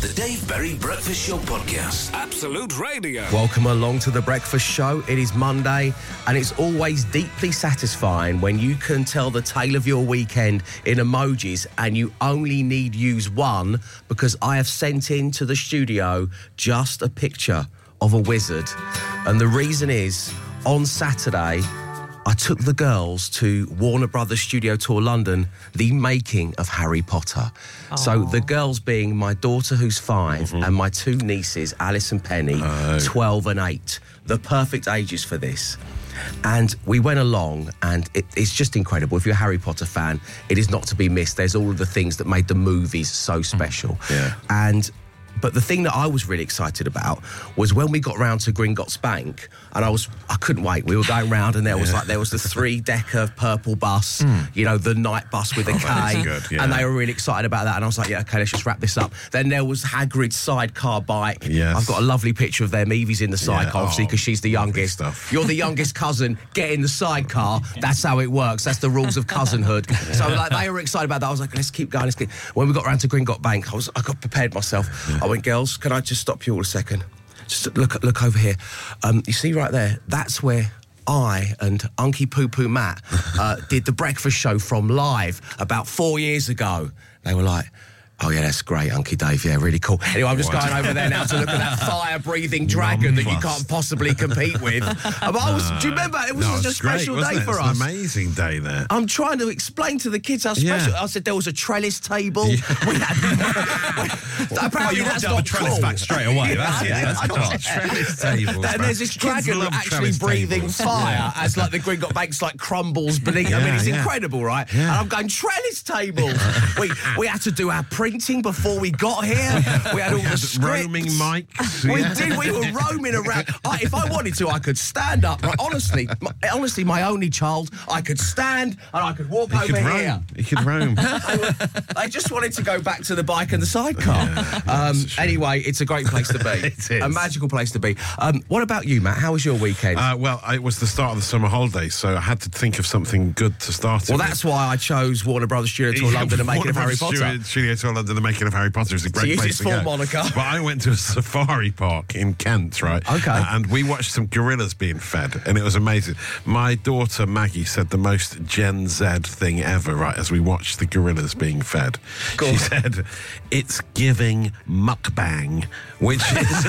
The Dave Berry Breakfast Show Podcast. Absolute Radio. Welcome along to The Breakfast Show. It is Monday, and it's always deeply satisfying when you can tell the tale of your weekend in emojis and you only need use one, because I have sent into the studio just a picture of a wizard. And the reason is, on Saturday, I took the girls to Warner Brothers Studio Tour London, the making of Harry Potter. Aww. So the girls being my daughter, who's 5, and my 2 nieces, Alice and Penny, 12 and 8. The perfect ages for this. And we went along, and it's just incredible. If you're a Harry Potter fan, it is not to be missed. There's all of the things that made the movies so special. But the thing that I was really excited about was when we got round to Gringotts Bank, and I couldn't wait. We were going round, and there was the 3-decker purple bus, you know, the night bus with a K, good, and they were really excited about that. And I was like, yeah, okay, let's just wrap this up. Then there was Hagrid's sidecar bike. Yes. I've got a lovely picture of them. Evie's in the sidecar, obviously, because she's the youngest. You're the youngest cousin. Get in the sidecar. That's how it works. That's the rules of cousinhood. So like they were excited about that. I was like, let's keep going. When we got round to Gringotts Bank, I got prepared myself. I went, girls, can I just stop you all a second? Just look over here. You see right there? That's where I and Unky Poo Poo Matt did the breakfast show from live about 4 years ago. They were like, oh, yeah, that's great, Unky Dave. Yeah, really cool. Anyway, I'm just going over there now to look at that fire-breathing dragon that you can't possibly compete with. Do you remember? It was just a special day for us. It was an amazing day there. I'm trying to explain to the kids how special. I said there was a trellis table. We had... apparently you that's have not a trellis cool. back straight away. That's Trellis table. And there's this dragon actually breathing fire as like the Gringotts Bank's like crumbles beneath. I mean, it's incredible, right? And I'm going, trellis table. We had to do our printing before we got here. We had all the scripts. Roaming mics. We did. We were roaming around. If I wanted to, I could stand up. Right? Honestly, my only child, I could stand and I could walk over here. You could roam. I just wanted to go back to the bike and the sidecar. Anyway, it's a great place to be. It is. A magical place to be. What about you, Matt? How was your weekend? Well, it was the start of the summer holidays, so I had to think of something good to start Well, with. that's why I chose Warner Brothers Studio Tour London and making of Harry Potter. Studio Tour London, the making of Harry Potter is a great place to go. moniker. But I went to a safari park in Kent, right? Okay. And we watched some gorillas being fed, and it was amazing. My daughter Maggie said the most Gen Z thing ever, right, as we watched the gorillas being fed. She said, it's giving mukbang, which is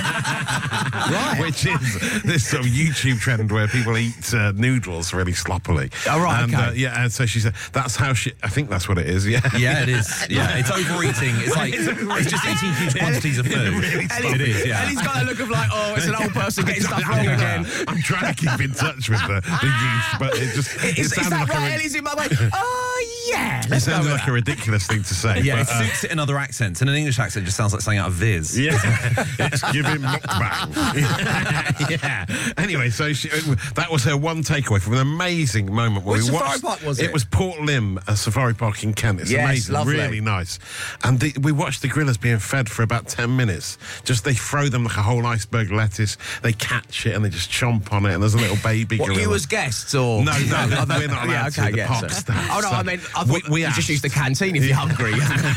which is this sort of YouTube trend where people eat noodles really sloppily. Oh, right, and, okay. and so she said, that's how I think that's what it is, Yeah, it is. Yeah, it's overeating. It's like it's just eating huge quantities of food. It is, yeah. And he's got a look of like, oh, it's an old person getting stuff wrong again. I'm trying to keep in touch with the youth, but it just... Is that right, Ellie's in my way? Oh, yeah. It sounded like a ridiculous thing to say. Yeah, but, it suits it in other accents. In an English accent, it just sounds like something out of Viz. Yeah, it's giving mukbang. Yeah. Anyway, so that was her one takeaway from an amazing moment where Which we safari watched... park was it? It was Port Lim, a safari park in Kent. It's Yes, amazing, lovely. really nice. And we watched the gorillas being fed for about 10 minutes. Just they throw them like a whole iceberg lettuce, they catch it and they just chomp on it, and there's a little baby gorilla. What, you as guests or...? No, we're not allowed to. The park staff. Oh, no, So I mean, I thought we you asked. just use the canteen if you're hungry.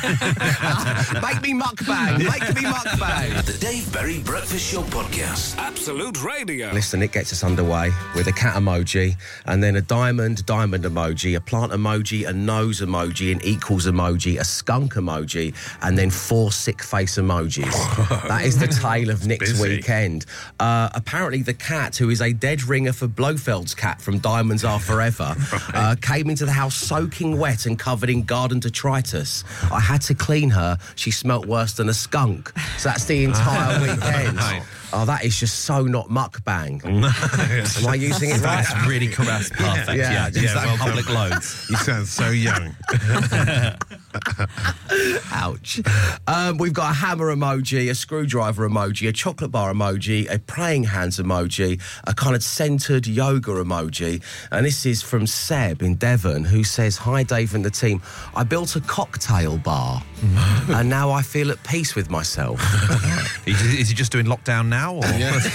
Make me mukbang. Make me mukbang. The Dave Berry Breakfast Show Podcast. Absolute Radio. Listen, it gets us underway with a cat emoji and then a diamond emoji, a plant emoji, a nose emoji, an equals emoji, a skunk emoji, and then 4 sick face emojis. That is the tale of Nick's busy. weekend. Apparently the cat, who is a dead ringer for Blofeld's cat from Diamonds Are Forever, came into the house soaking wet and covered in garden detritus. I had to clean her. She smelt worse than a skunk. So that's the entire weekend. Oh, that is just so not mukbang. Am I using it right? That's really correct. Perfect. Yeah, use that in public loads. You sound so young. Ouch. We've got a hammer emoji, a screwdriver emoji, a chocolate bar emoji, a praying hands emoji, a kind of centred yoga emoji. And this is from Seb in Devon, who says, hi, Dave and the team. I built a cocktail bar and now I feel at peace with myself. Is he just doing lockdown now? Or?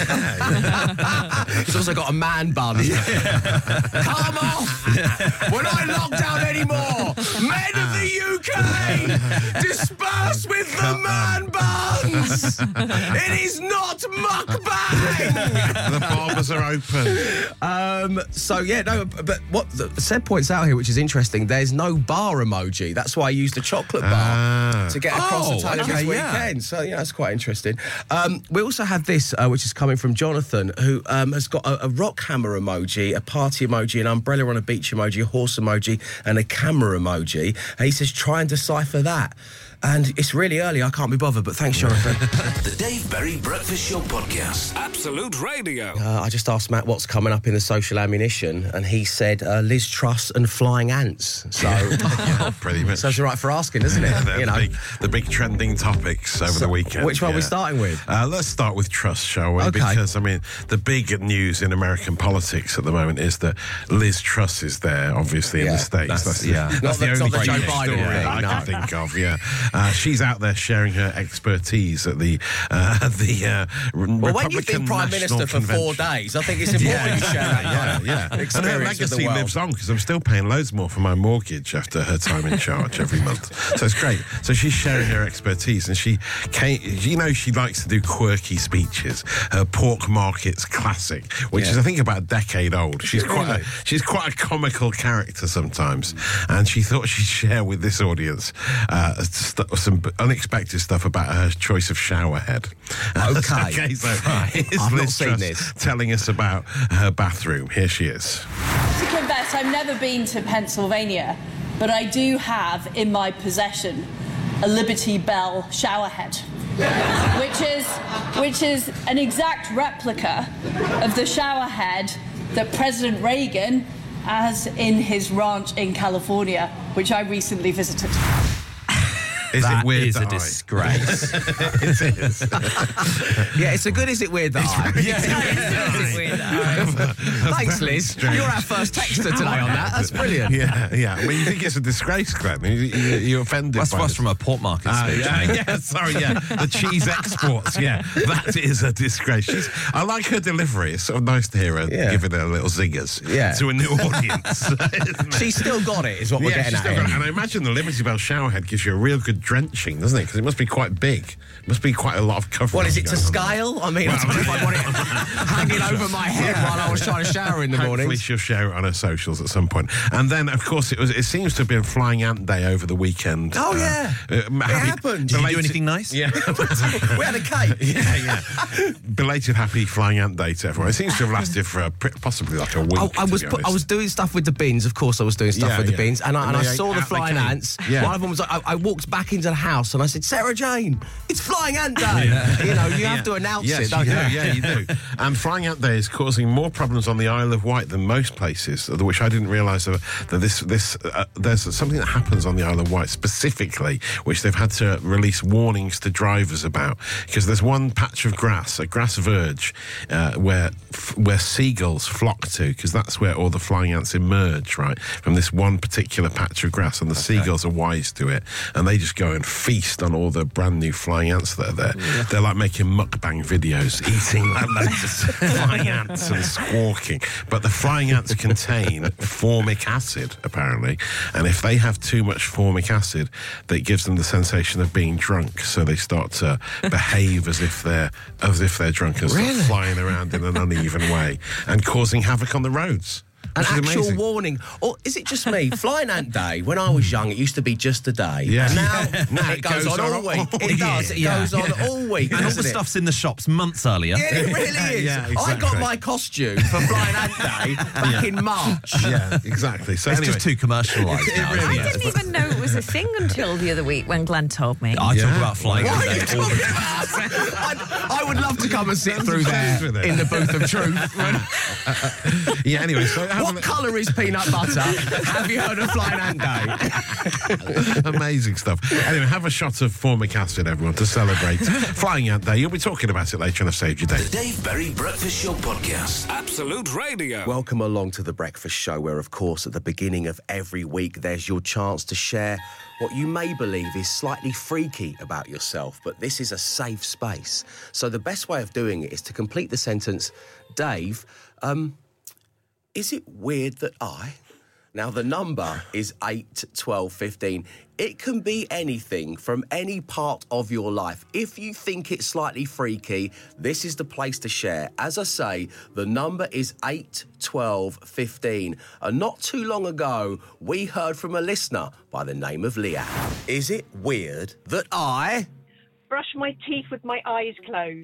He's also got a man bun. Come off! We're not in lockdown anymore! Men of the UK! Disperse with the man bun! lies! It is not mukbang! The barbers are open. But what Seb points out here, which is interesting, there's no bar emoji. That's why I used the chocolate bar to get across the tail of his weekend. So, that's quite interesting. We also have this, which is coming from Jonathan, who has got a rock hammer emoji, a party emoji, an umbrella on a beach emoji, a horse emoji, and a camera emoji. And he says, try and decipher that. And it's really early, I can't be bothered, but thanks, Jonathan. The Dave Berry Breakfast Show Podcast. Absolute Radio. I just asked Matt what's coming up in the social ammunition, and he said Liz Truss and flying ants. So, pretty much. So it's all right for asking, isn't it? The big trending topics over the weekend. Which one are we starting with? Let's start with Truss, shall we? Okay. Because, the big news in American politics at the moment is that Liz Truss is there, obviously, in the States. That's the only Joe British Biden story thing, that I can think of, she's out there sharing her expertise at the Republican when you've been Prime Minister for 4 days, I think it's important you share that And her legacy lives on, because I'm still paying loads more for my mortgage after her time in charge every month. So it's great. So she's sharing her expertise, and she likes to do quirky speeches. Her pork markets classic, which is I think about a decade old. She's quite a comical character sometimes, and she thought she'd share with this audience some unexpected stuff about her choice of shower head. Okay. So here's I've not Liz seen Truss this. telling us about her bathroom. Here she is. To confess, I've never been to Pennsylvania, but I do have in my possession a Liberty Bell showerhead, which is an exact replica of the showerhead that President Reagan has in his ranch in California, which I recently visited. Is it weird? Is a disgrace. It is. Yeah, it's a good is it weird that Thanks, Liz. You're our first texter today on that. That's brilliant. Yeah. Well, you think it's a disgrace, Glenn? You're offended. That's from a pork market speech. The cheese exports. Yeah, that is a disgrace. I like her delivery. It's sort of nice to hear her giving her little zingers to a new audience. She's still got it, is what we're getting at. And I imagine the Liberty Bell showerhead gives you a real good drenching, doesn't it? Because it must be quite big. It must be quite a lot of coverage. What is it, to scale? I mean, I don't know if I want it hanging over my head while I was trying to shower in the morning. Hopefully she'll share it on her socials at some point. And then, of course, it seems to have been Flying Ant Day over the weekend. Oh, it happened. Did you do anything nice? Yeah. We had a cake. Yeah. Belated happy Flying Ant Day to everyone. It seems to have lasted for possibly like a week. I was doing stuff with the bins. Of course, I was doing stuff with the bins, and I saw the flying ants. Yeah. One of them was like, I walked back into the house and I said, Sarah Jane, it's Flying Ant Day. You have to announce it, don't you? Yeah, you do. And Flying Ant Day is causing more problems on the Isle of Wight than most places, which I didn't realise that there's something that happens on the Isle of Wight specifically, which they've had to release warnings to drivers about, because there's one patch of grass, a grass verge, where seagulls flock to, because that's where all the flying ants emerge, right, from this one particular patch of grass, and the seagulls are wise to it, and they just go and feast on all the brand new flying ants that are there. Yeah. They're like making mukbang videos, eating loads of flying ants and squawking. But the flying ants contain formic acid, apparently, and if they have too much formic acid, that gives them the sensation of being drunk, so they start to behave as if they're drunk and start flying around in an uneven way and causing havoc on the roads. An actual warning. Or is it just me? Flying Ant Day, when I was young, it used to be just a day. Yeah. And now it goes on all week. It does. It goes on all week. And all the stuff's in the shops months earlier. Yeah, it really is. Yeah, exactly. I got my costume for Flying Ant Day back in March. Yeah, exactly. So it's just too commercialised now. I didn't even know it was a thing until the other week when Glenn told me. I talk about Flying Ant Day all the time. I would love to come and sit through there in the booth of truth. Anyway, so what colour is peanut butter? Have you heard of Flying Ant Day? Amazing stuff. Anyway, have a shot of formic acid, everyone, to celebrate Flying Ant Day. You'll be talking about it later on I've Saved Your Day. The Dave Berry Breakfast Show Podcast. Absolute Radio. Welcome along to The Breakfast Show, where, of course, at the beginning of every week, there's your chance to share what you may believe is slightly freaky about yourself, but this is a safe space. So the best way of doing it is to complete the sentence, Dave, is it weird that I... Now, the number is 8 12 15. It can be anything from any part of your life. If you think it's slightly freaky, this is the place to share. As I say, the number is 8 12 15. And not too long ago, we heard from a listener by the name of Leanne. Is it weird that I... brush my teeth with my eyes closed?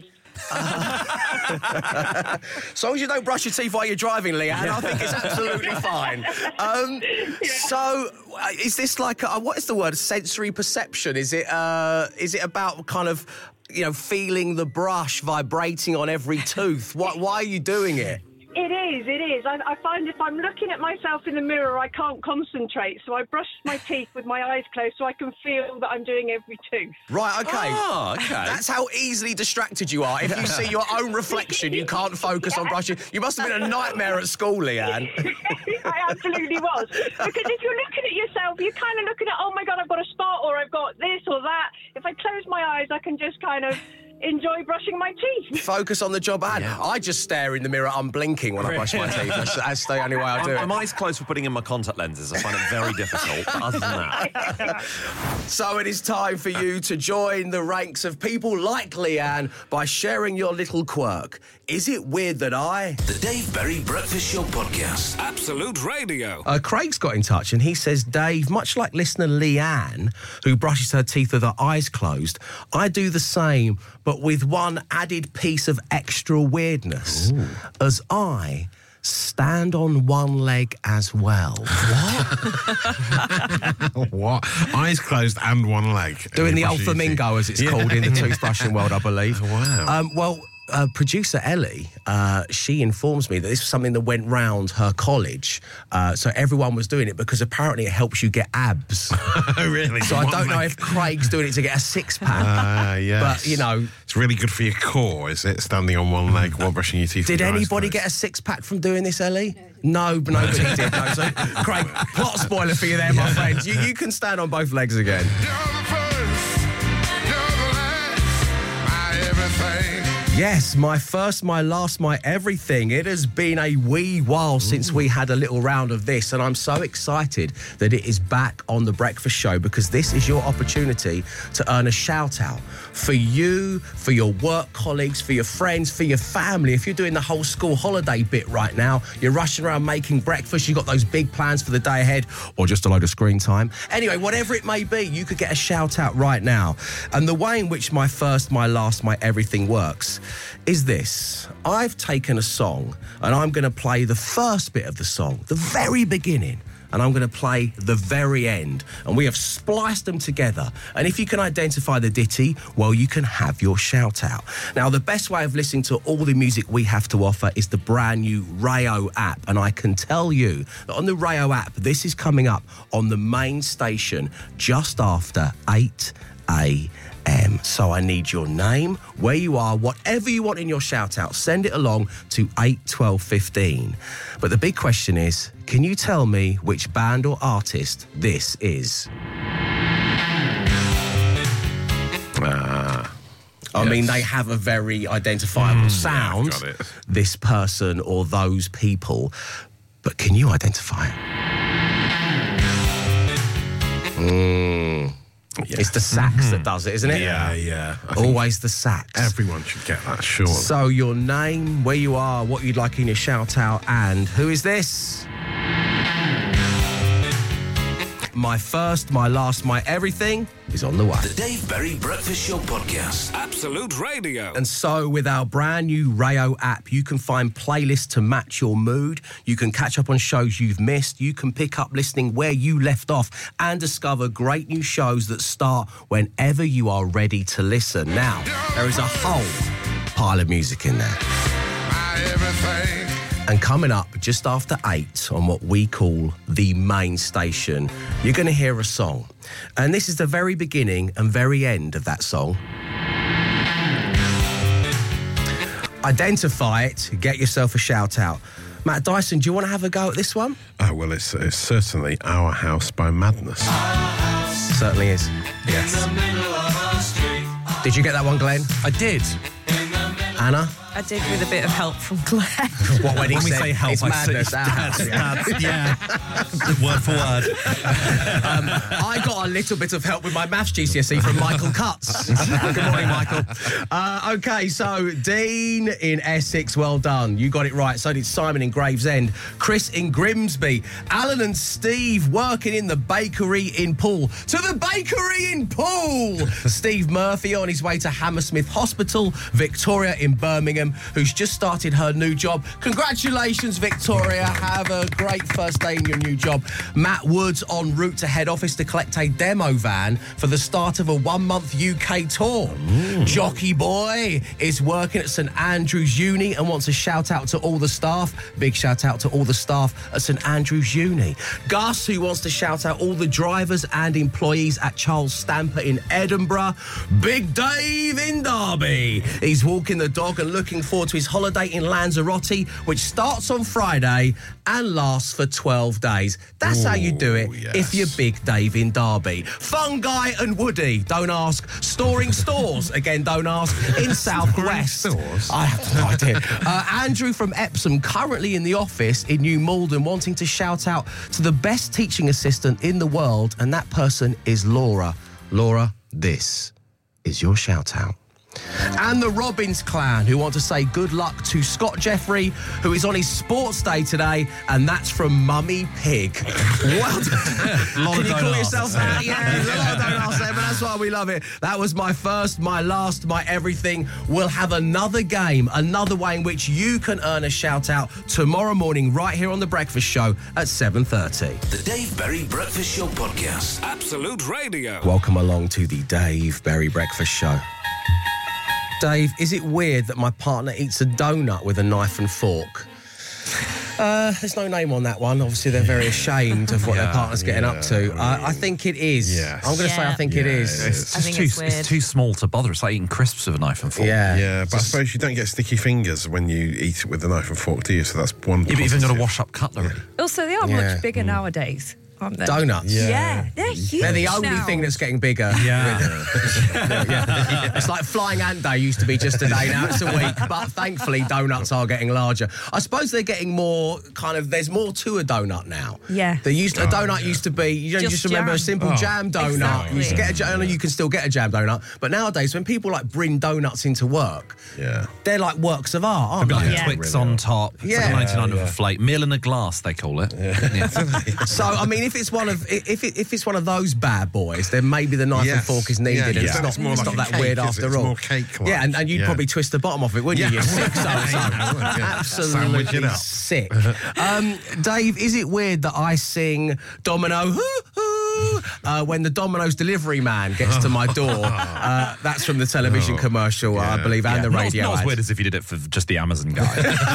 As long as you don't brush your teeth while you're driving, Leanne, I think it's absolutely fine. So, is this like what is the word? Sensory perception? Is it about kind of, feeling the brush vibrating on every tooth? Why are you doing it? It is. I find if I'm looking at myself in the mirror, I can't concentrate, so I brush my teeth with my eyes closed so I can feel that I'm doing every tooth. Right, okay. Oh, okay. That's how easily distracted you are. If you see your own reflection, you can't focus on brushing. You must have been a nightmare at school, Leanne. I absolutely was. Because if you're looking at yourself, you're kind of looking at, oh my God, I've got a spot or I've got this or that. If I close my eyes, I can just kind of enjoy brushing my teeth. Focus on the job at hand. Yeah. I just stare in the mirror unblinking when I brush my teeth. That's the only way I do it. I'm eyes closed for putting in my contact lenses. I find it very difficult. But other than that. So it is time for you to join the ranks of people like Leanne by sharing your little quirk. Is it weird that The Dave Berry Breakfast Show Podcast. Absolute Radio. Craig's got in touch and he says, Dave, much like listener Leanne, who brushes her teeth with her eyes closed, I do the same, but with one added piece of extra weirdness. Ooh. As I stand on one leg as well. What? What? Eyes closed and one leg. Doing the old flamingo, as it's called in the toothbrushing world, I believe. Oh, wow. Producer Ellie, she informs me that this was something that went round her college. So everyone was doing it because apparently it helps you get abs. Oh, really? So I don't know if Craig's doing it to get a six-pack. Yes. But, it's really good for your core, is it? Standing on one leg while brushing your teeth. Did anybody get a six-pack from doing this, Ellie? No, but nobody did. No. So, Craig, plot spoiler for you there, my friend. You can stand on both legs again. Yes, my first, my last, my everything. It has been a wee while since we had a little round of this, and I'm so excited that it is back on The Breakfast Show because this is your opportunity to earn a shout-out for you, for your work colleagues, for your friends, for your family. If you're doing the whole school holiday bit right now, you're rushing around making breakfast, you've got those big plans for the day ahead, or just a load of screen time. Anyway, whatever it may be, you could get a shout-out right now. And the way in which my first, my last, my everything works is this. I've taken a song and I'm going to play the first bit of the song, the very beginning, and I'm going to play the very end. And we have spliced them together. And if you can identify the ditty, well, you can have your shout out. Now, the best way of listening to all the music we have to offer is the brand new Rayo app. And I can tell you that on the Rayo app, this is coming up on the main station just after 8 a.m. So I need your name, where you are, whatever you want in your shout out, send it along to 8 12 15. But the big question is, can you tell me which band or artist this is? I mean, they have a very identifiable sound, got it. this person or those people. But can you identify it? Yeah. It's the sax that does it, isn't it? Yeah. Always the sax. Everyone should get that, sure. So your name, where you are, what you'd like in your shout-out, and who is this? My first, my last, my everything is on the way. The Dave Berry Breakfast Show Podcast. Absolute Radio. And so with our brand new Rayo app, you can find playlists to match your mood. You can catch up on shows you've missed. You can pick up listening where you left off and discover great new shows that start whenever you are ready to listen. Now, there is a whole pile of music in there. And coming up just after 8 on what we call the main station, you're going to hear a song. And this is the very beginning and very end of that song. Identify it, get yourself a shout out. Matt Dyson, do you want to have a go at this one? Oh, well, it's certainly Our House by Madness. Certainly is. Yes. Did you get that one, Glenn? I did. Anna? I did with a bit of help from Claire. What, when he When we said, say help, it's I madness. say that yeah. Word for word. I got a little bit of help with my maths GCSE from Michael Cutts. Good morning, Michael. Okay, so Dean in Essex, well done. You got it right. So did Simon in Gravesend, Chris in Grimsby, Alan and Steve working in the bakery in Poole. To the bakery in Poole! Steve Murphy on his way to Hammersmith Hospital, Victoria in Birmingham, who's just started her new job. Congratulations, Victoria. Have a great first day in your new job. Matt Woods en route to head office to collect a demo van for the start of a 1-month UK tour. Jockey Boy is working at St Andrews Uni and wants a shout out to all the staff. Big shout out to all the staff at St Andrews Uni. Gus, who wants to shout out all the drivers and employees at Charles Stamper in Edinburgh. Big Dave in Derby. He's walking the dog and looking forward to his holiday in Lanzarote, which starts on Friday and lasts for 12 days. That's how you do it if you're Big Dave in Derby. Fungi and Woody, don't ask. Storing stores, again, don't ask. In Southwest. Stores? I have no idea. Andrew from Epsom, currently in the office in New Malden, wanting to shout out to the best teaching assistant in the world, and that person is Laura. Laura, this is your shout out. And the Robbins clan, who want to say good luck to Scott Jeffrey, who is on his sports day today, and that's from Mummy Pig. Well done. Can you call yourself that? Yeah, there's a lot of don't ask there, but that's why we love it. That was my first, my last, my everything. We'll have another game, another way in which you can earn a shout out tomorrow morning right here on The Breakfast Show at 7:30. The Dave Berry Breakfast Show Podcast. Absolute Radio. Welcome along to the Dave Berry Breakfast Show. Dave, is it weird that my partner eats a donut with a knife and fork? There's no name on that one. Obviously, they're very ashamed of what their partner's getting up to. I think it is. Yes. I'm going to say I think it is. I think it's weird. It's too small to bother. It's like eating crisps with a knife and fork. Yeah, but I suppose you don't get sticky fingers when you eat it with a knife and fork, do you? So that's one. You've even got to positive. wash up cutlery. Also, they are much bigger nowadays, aren't they? Donuts. Yeah, they're huge. They're the only now. thing that's getting bigger. Yeah. It's like Flying Ant Day used to be just a day, now it's a week. But thankfully, donuts are getting larger. I suppose they're getting more there's more to a donut now. Yeah. A donut used to be, you don't Just just remember a jam. simple jam donut. Exactly. You used to get I know you can still get a jam donut, but nowadays when people like bring donuts into work, they're like works of art, aren't Like they? Yeah. Twix on top. It's Yeah. like 99 with a flake. Meal in a glass, they call it. Yeah. So I mean, if it's one of those bad boys, then maybe the knife and fork is needed. Yeah, and yeah. It's more not like that a cake, weird is it? after It's all. more cake-like. Yeah, and you'd Yeah. probably twist the bottom off it, wouldn't you? You sick so. Yeah. Sandwich it Absolutely up. sick. Dave, is it weird that I sing Domino hoo, hoo, when the Domino's delivery man gets to my door? That's from the television commercial, I believe, and the radio Not as ad. weird as if you did it for just the Amazon guy.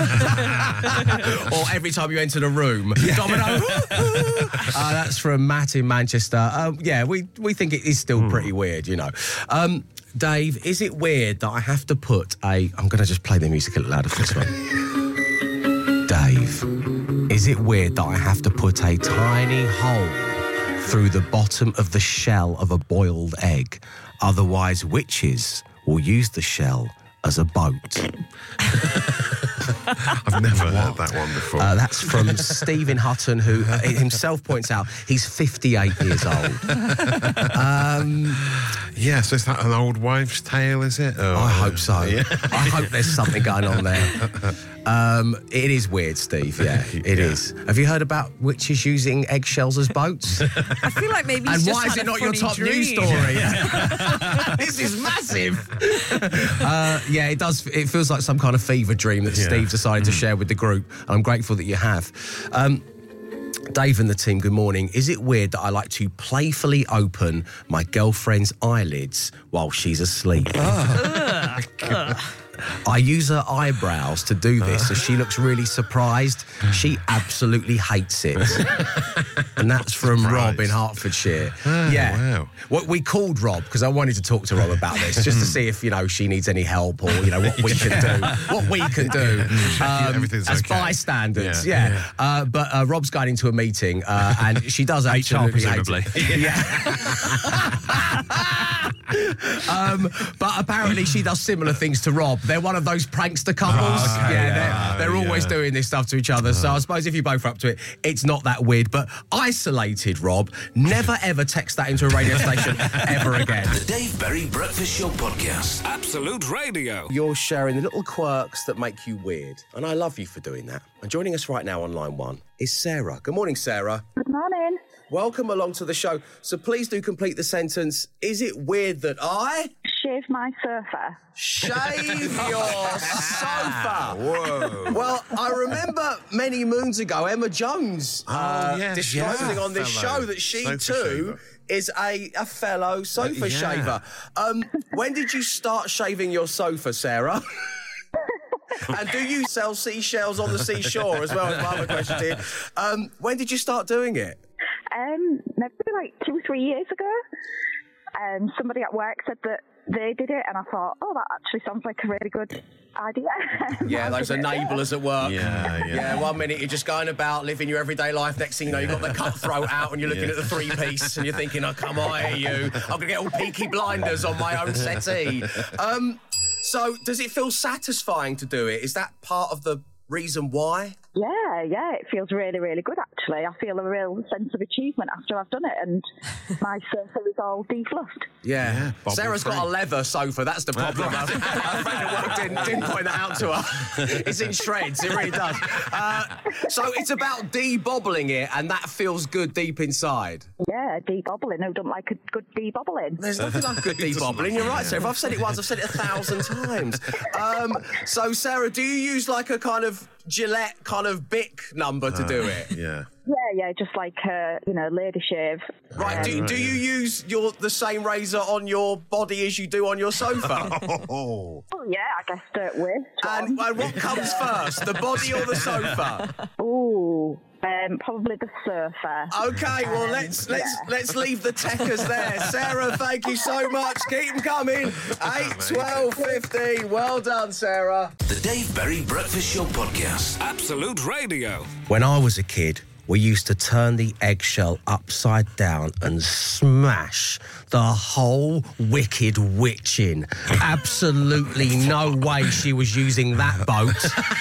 Or every time you enter the room, Domino. That's from Matt in Manchester. We think it is still pretty weird, you know. Dave, is it weird that I have to put I'm going to just play the music a little louder for this one. Dave, is it weird that I have to put a tiny hole through the bottom of the shell of a boiled egg? Otherwise, witches will use the shell as a boat. I've never heard that one before. That's from Stephen Hutton, who himself points out he's 58 years old. Yeah, so is that an old wives' tale, is it? I hope so. I hope there's something going on there. It is weird, Steve. Yeah, it is. Have you heard about witches using eggshells as boats? I feel like maybe And he's why just is it had a not your funny top dream. news story? This is massive. Yeah, it does. It feels like some kind of fever dream that Steve decided to share with the group. And I'm grateful that you have. Dave and the team, good morning. Is it weird that I like to playfully open my girlfriend's eyelids while she's asleep? I use her eyebrows to do this, so she looks really surprised. She absolutely hates it. And that's from Rob in Hertfordshire. Wow. What we called Rob, because I wanted to talk to Rob about this, just to see if, she needs any help or, what we can do. What we can do everyth's as okay. bystanders. But Rob's going into a meeting and she does absolutely hate presumably. it. Yeah. But apparently she does similar things to Rob. They're one of those prankster couples. They're always doing this stuff to each other. So I suppose if you both are up to it, it's not that weird. But isolated Rob, never ever text that into a radio station ever again. The Dave Berry Breakfast Show Podcast. Absolute Radio. You're sharing the little quirks that make you weird. And I love you for doing that. And joining us right now on line 1 is Sarah. Good morning, Sarah. Good morning. Welcome along to the show. So please do complete the sentence. Is it weird that I Shave my sofa. shave your sofa? Whoa. Well, I remember many moons ago, Emma Jones disclosing on this show that she too is a fellow sofa shaver. When did you start shaving your sofa, Sarah? And do you sell seashells on the seashore as well as my other question to you? When did you start doing it? Maybe like 2 or 3 years ago. Somebody at work said that they did it, and I thought, oh, that actually sounds like a really good idea. Yeah, those enablers at work. Yeah, 1 minute you're just going about living your everyday life. Next thing you know, you've got the cutthroat out and you're looking at the 3-piece and you're thinking, oh, come on, I hear you. I'm going to get all Peaky Blinders on my own settee. So does it feel satisfying to do it? Is that part of the reason why? Yeah, it feels really, really good, actually. I feel a real sense of achievement after I've done it, and my sofa is all defluffed. Yeah. Sarah's got a leather sofa, that's the problem. Our friend at work didn't point that out to her. It's in shreds, it really does. So it's about de-bobbling it, and that feels good deep inside. Yeah, de-bobbling. Who don't like a good de-bobbling? There's nothing like good de-bobbling. You're right, Sarah. If I've said it once, I've said it 1,000 times. So, Sarah, do you use like a kind of Gillette kind of Bic number to do it? Yeah, just like lady shave. Right. Do you use the same razor on your body as you do on your sofa? Oh yeah, I guess do it with. And what comes first, the body or the sofa? Ooh. Probably the sofa. Okay, well let's leave the techers there. Sarah, thank you so much. Keep them coming. 8, 12, 15. Well done, Sarah. The Dave Berry Breakfast Show Podcast. Absolute Radio. When I was a kid, we used to turn the eggshell upside down and smash the whole Wicked Witch in. Absolutely no way she was using that boat.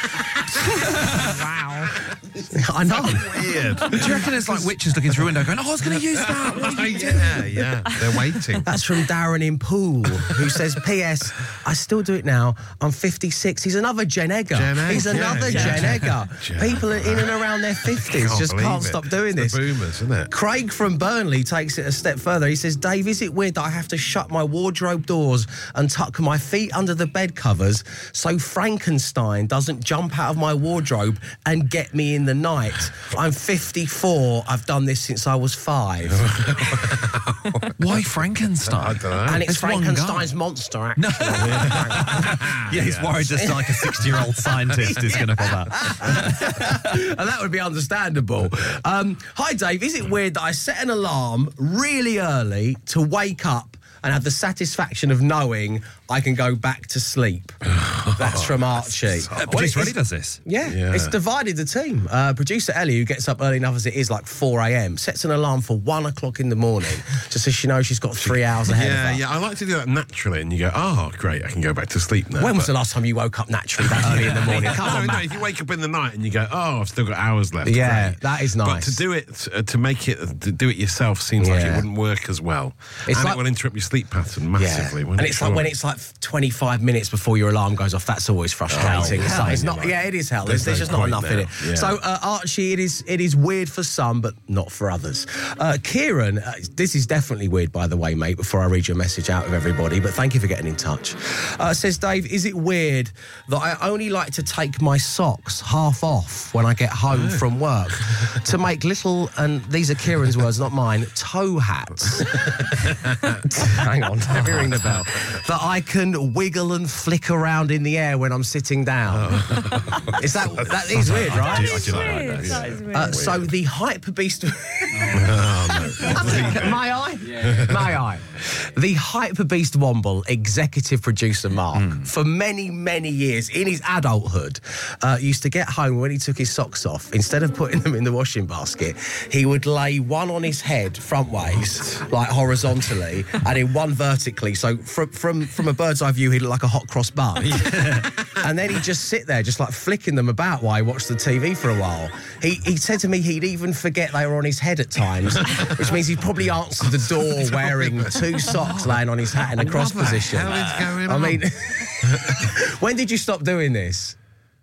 Wow. I know. Weird. Do you reckon it's like witches looking through a window going, oh, I was going to use that? What are you doing? Yeah. They're waiting. That's from Darren in Poole, who says, P.S. I still do it now. I'm 56. He's another Gen Egger. He's another Gen Egger. People in and around their 50s just can't stop doing this. The boomers, isn't it? Craig from Burnley takes it a step further. He says, Dave, is it weird that I have to shut my wardrobe doors and tuck my feet under the bed covers so Frankenstein doesn't jump out of my wardrobe and get me in the night? I'm 54. I've done this since I was 5. Why Frankenstein? I don't know. And it's one Frankenstein's monster, actually. No. Yeah, he's worried just like a 60-year-old scientist is going to pull that. And that would be understandable. Hi, Dave. Is it weird that I set an alarm really early to wake up and have the satisfaction of knowing I can go back to sleep? That's from Archie. Producer Ellie does this. Yeah, it's divided the team. Producer Ellie, who gets up early enough as it is, like 4 a.m, sets an alarm for 1 o'clock in the morning, just so she knows she's got 3 hours ahead of her. Yeah, I like to do that naturally, and you go, oh, great, I can go back to sleep now. When was the last time you woke up naturally that early in the morning? Come on, no, Matt. if you wake up in the night and you go, oh, I've still got hours left. Yeah, great. that is nice. But to do it, to do it yourself seems like it wouldn't work as well. It's it will interrupt your sleep pattern massively. And it's like when it's like 25 minutes before your alarm goes off, that's always frustrating. It's not. Yeah, it is hell. There's just not enough in it. Yeah. So Archie, it is weird for some, but not for others. Kieran, this is definitely weird, by the way, mate. Before I read your message out of everybody, but thank you for getting in touch. Says Dave, is it weird that I only like to take my socks half off when I get home from work to make little, and these are Kieran's words, not mine, toe hats? Hang on, let me ring the bell. That I can wiggle and flick around in the air when I'm sitting down. Is that is weird, right? That is weird. So the hype beast. May I? Yeah. May I? The Hyper Beast Womble executive producer Mark, for many, many years in his adulthood, used to get home when he took his socks off. Instead of putting them in the washing basket, he would lay one on his head front ways, like horizontally, and in one vertically. So from a bird's eye view, he'd look like a hot cross bun. And then he'd just sit there, just like flicking them about while he watched the TV for a while. He said to me he'd even forget they were on his head at times, which means he'd probably answer the door wearing two socks laying on his hat in a cross position. What the hell is going on? I mean, when did you stop doing this?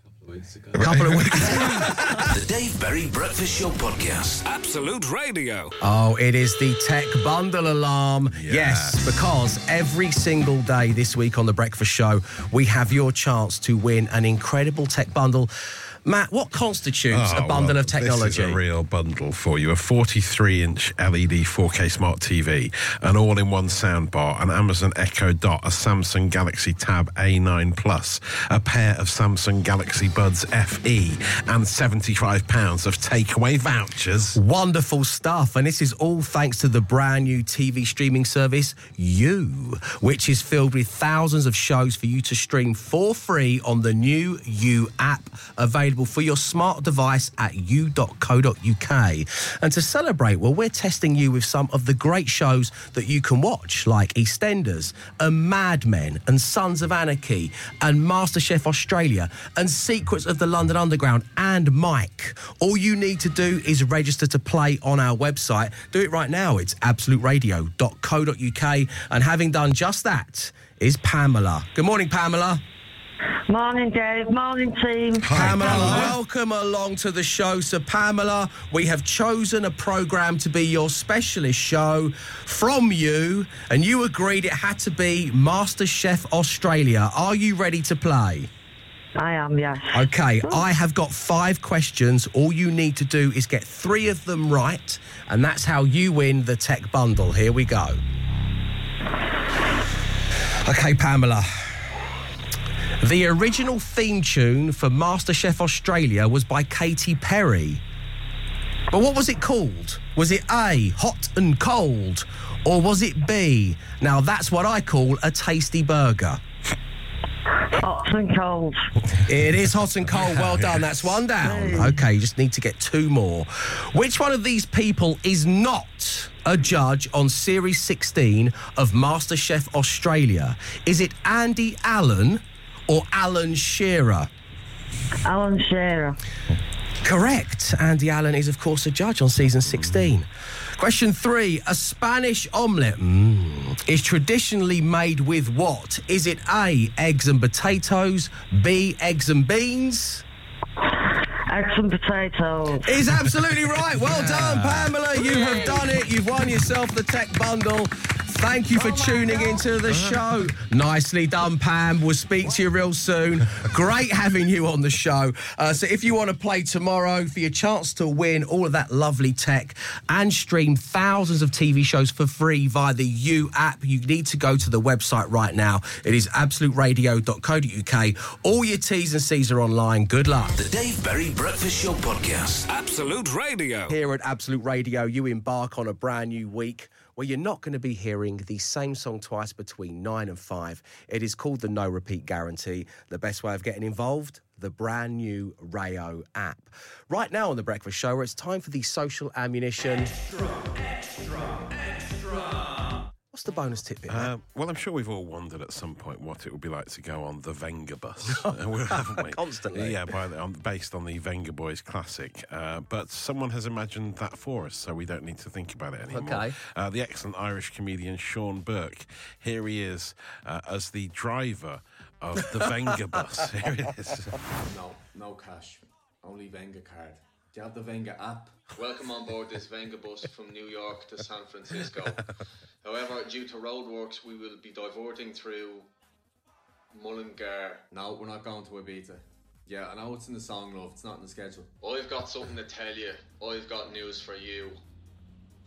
A couple of weeks ago. The Dave Berry Breakfast Show Podcast. Absolute Radio. Oh, it is the tech bundle alarm. Yes, because every single day this week on The Breakfast Show, we have your chance to win an incredible tech bundle. Matt, what constitutes a bundle of technology? This is a real bundle for you. A 43-inch LED 4K smart TV, an all-in-one soundbar, an Amazon Echo Dot, a Samsung Galaxy Tab A9 Plus, a pair of Samsung Galaxy Buds FE, and £75 of takeaway vouchers. Wonderful stuff. And this is all thanks to the brand new TV streaming service, You, which is filled with thousands of shows for you to stream for free on the new You app, available for your smart device at you.co.uk. And to celebrate, well, we're testing you with some of the great shows that you can watch, like EastEnders and Mad Men and Sons of Anarchy and MasterChef Australia and Secrets of the London Underground and Mike. All you need to do is register to play on our website. Do it right now. It's absoluteradio.co.uk. And having done just that is Pamela. Good morning, Pamela. Morning, Dave. Morning, team. Pamela, welcome along to the show. So, Pamela, we have chosen a programme to be your specialist show from You, and you agreed it had to be MasterChef Australia. Are you ready to play? I am, yes. OK, I have got 5 questions. All you need to do is get 3 of them right, and that's how you win the tech bundle. Here we go. OK, Pamela. The original theme tune for MasterChef Australia was by Katy Perry. But what was it called? Was it A, Hot and Cold? Or was it B? Now, that's what I call a tasty burger. Hot and cold. It is hot and cold. Well done. That's one down. OK, you just need to get 2 more. Which one of these people is not a judge on Series 16 of MasterChef Australia? Is it Andy Allen or Alan Shearer? Alan Shearer. Correct. Andy Allen is, of course, a judge on season 16. Question 3. A Spanish omelette is traditionally made with what? Is it A, eggs and potatoes, B, eggs and beans? Eggs and potatoes. Is absolutely right. Well done, Pamela. You have done it. You've won yourself the tech bundle. Thank you for tuning into the show. Nicely done, Pam. We'll speak to you real soon. Great having you on the show. So if you want to play tomorrow for your chance to win all of that lovely tech and stream thousands of TV shows for free via the You app, you need to go to the website right now. It is absoluteradio.co.uk. All your T's and C's are online. Good luck. The Dave Berry Breakfast Show Podcast. Absolute Radio. Here at Absolute Radio, you embark on a brand new week where you're not going to be hearing the same song twice between 9 and 5. It is called the No Repeat Guarantee. The best way of getting involved? The brand new Rayo app. Right now on The Breakfast Show, it's time for the social ammunition. What's the bonus tip bit? Well, I'm sure we've all wondered at some point what it would be like to go on the Venga bus. Haven't we? Constantly. Yeah, based on the Venga Boys classic. But someone has imagined that for us, so we don't need to think about it anymore. Okay. The excellent Irish comedian Sean Burke. Here he is as the driver of the Venga bus. Here it is. No cash. Only Venga card. Do you have the Venga app? Welcome on board this Venga bus from New York to San Francisco. However, due to roadworks, we will be diverting through Mullingar. No, we're not going to Ibiza. Yeah, I know it's in the song, love. It's not in the schedule. I've got something to tell you. I've got news for you.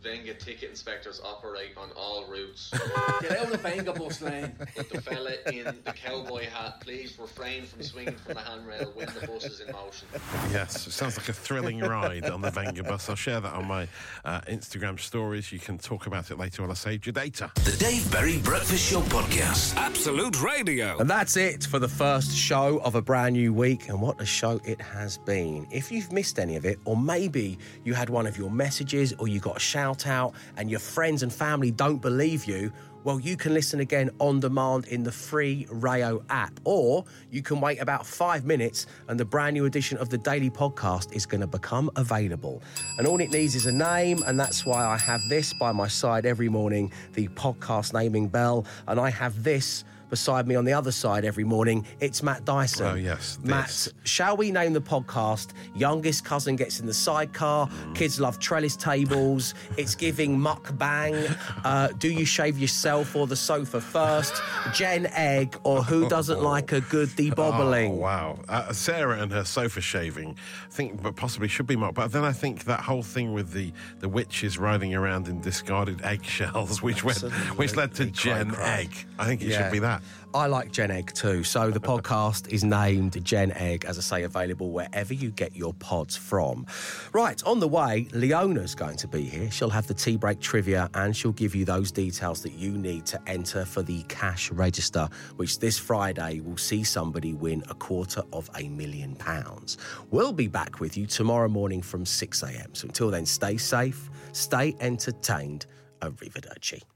Venga ticket inspectors operate on all routes. Get out of the Venga bus lane. But the fella in the cowboy hat, please refrain from swinging from the handrail when the bus is in motion. Yes, it sounds like a thrilling ride on the Venga bus. I'll share that on my Instagram stories. You can talk about it later on. I saved your data. The Dave Berry Breakfast Show Podcast. Absolute Radio. And that's it for the first show of a brand new week. And what a show it has been. If you've missed any of it, or maybe you had one of your messages or you got a shout out and your friends and family don't believe you, well, you can listen again on demand in the free Rayo app. Or you can wait about 5 minutes and the brand new edition of the Daily Podcast is going to become available. And all it needs is a name, and that's why I have this by my side every morning, the podcast naming bell. And I have this beside me on the other side every morning. It's Matt Dyson. Oh, yes. Matt, shall we name the podcast Youngest Cousin Gets in the Sidecar? Kids Love Trellis Tables. It's giving mukbang. Do you shave yourself or the sofa first? Gen Egg, or who doesn't like a good debobbling? Oh, wow. Sarah and her sofa shaving, I think, but possibly should be mocked. But then I think that whole thing with the witches riding around in discarded eggshells, which led to Gen Egg. I think it should be that. I like Gen Egg too. So the podcast is named Gen Egg, as I say, available wherever you get your pods from. Right, on the way, Leona's going to be here. She'll have the tea break trivia and she'll give you those details that you need to enter for the cash register, which this Friday will see somebody win £250,000. We'll be back with you tomorrow morning from 6 a.m. So until then, stay safe, stay entertained. Arrivederci.